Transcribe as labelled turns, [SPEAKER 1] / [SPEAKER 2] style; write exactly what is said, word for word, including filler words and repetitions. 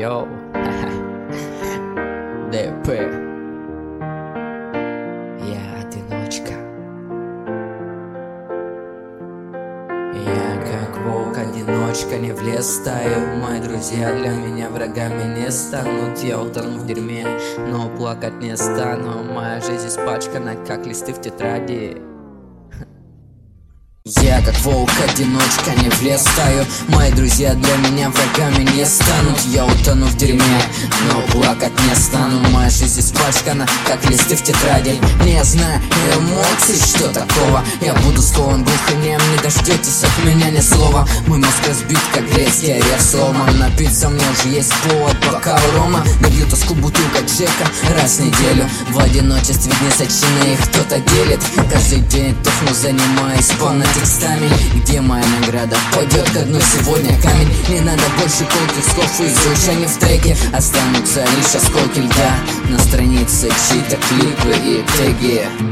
[SPEAKER 1] Йоу, ДП. Я одиночка. Я как волк-одиночка, не в лес стаю. Мои друзья для меня врагами не станут. Я утону в дерьме, но плакать не стану. Моя жизнь испачкана, как листы в тетради. Я как волк-одиночка, не в лес стаю. Мои друзья для меня врагами не станут. Я утону в дерьме, но плакать не стану. Моя жизнь испачкана, как листы в тетради. Не знаю эмоций, что такого. Я буду скован глухонем, не дождетесь от меня ни слова. Мой мозг разбит, как грецкий орех сломан. Напиться мне уже есть повод, пока у Рома добью тоску бутылка Джека раз в неделю. В одиночестве дни сочинные кто-то делит. Каждый день тухну, занимаюсь полно текстами. Где моя награда? Пойдет ко дну сегодня камень. Не надо больше колких слов и звучаний в треке. Останутся лишь осколки льда на странице чьи-то клипы и теги.